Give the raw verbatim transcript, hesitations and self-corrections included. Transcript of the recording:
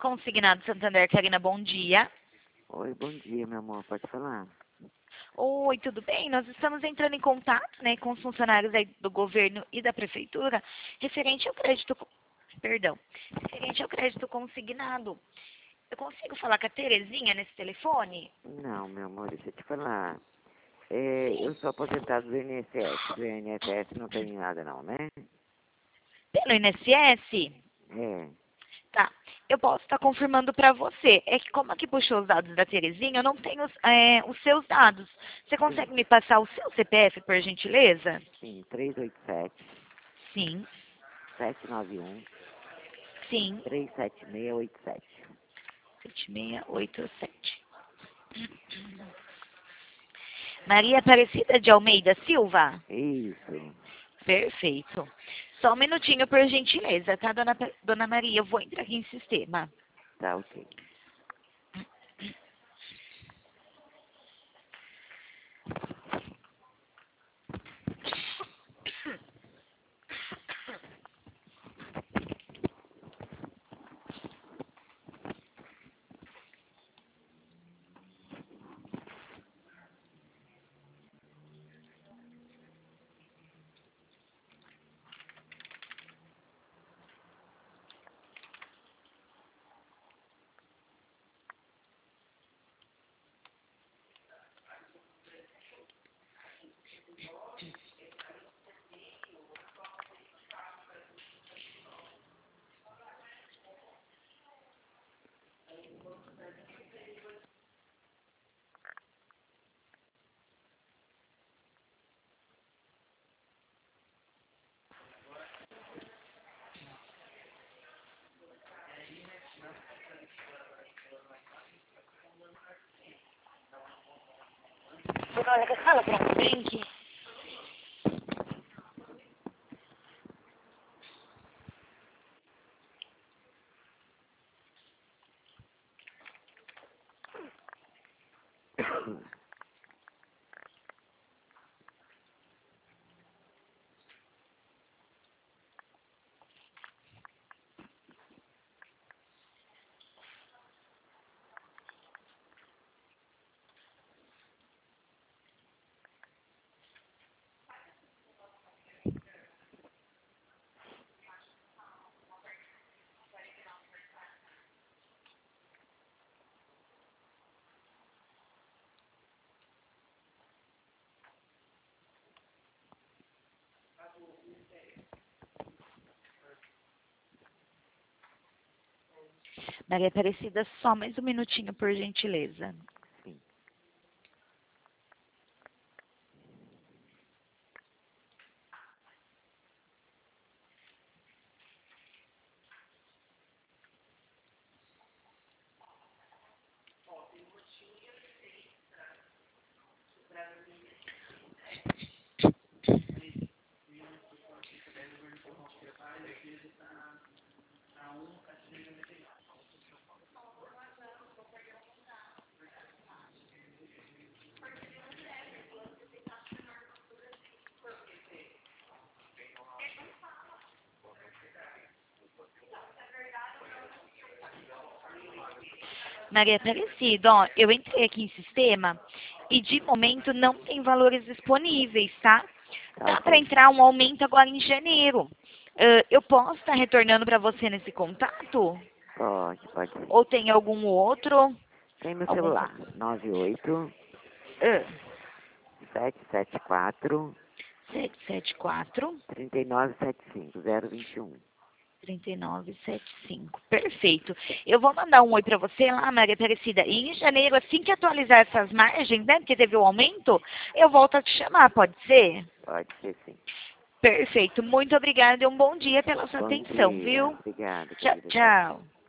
Consignado Santander, Karina, bom dia. Oi, bom dia, meu amor. Pode falar? Oi, tudo bem? Nós estamos entrando em contato, né, com os funcionários aí do governo e da prefeitura, referente ao crédito, perdão, referente ao crédito consignado. Eu consigo falar com a Terezinha nesse telefone? Não, meu amor, deixa eu te falar. É, eu sou aposentado do I N S S. Do I N S S não tem nada não, né? Pelo I N S S? É. Tá. Eu posso estar confirmando para você. É que como aqui puxou os dados da Terezinha, eu não tenho é, os seus dados. Você consegue Sim, me passar o seu C P F, por gentileza? sim. três oito sete, Sim, sete nove um, sim. três sete seis oito sete. sete seis oito sete. Maria Aparecida de Almeida Silva? Isso. Perfeito. Só um minutinho, por gentileza, tá, dona, Pa- dona Maria? Eu vou entrar aqui em sistema. Tá ok. Fala para o Bank. Maria Aparecida, só mais um minutinho, por gentileza. Sim. Maria Aparecida, ó, eu entrei aqui em sistema e de momento não tem valores disponíveis, tá? Tá Dá para ok. entrar um aumento agora em janeiro. Ah, eu posso estar retornando para você nesse contato? Pode, pode sim. Ou tem algum outro? Tem meu Algum... celular. nove oito Ah, sete sete quatro, sete sete quatro, três nove sete cinco, zero dois um. três nove sete cinco. Perfeito. Eu vou mandar um oi para você lá, Maria Aparecida. E em janeiro, assim que atualizar essas margens, né? Porque teve o aumento, eu volto a te chamar, pode ser? Pode ser sim. Perfeito. Muito obrigada e um bom dia pela sua Bom atenção, dia. viu? Obrigada, Tchau, querida. Tchau, tchau. tchau.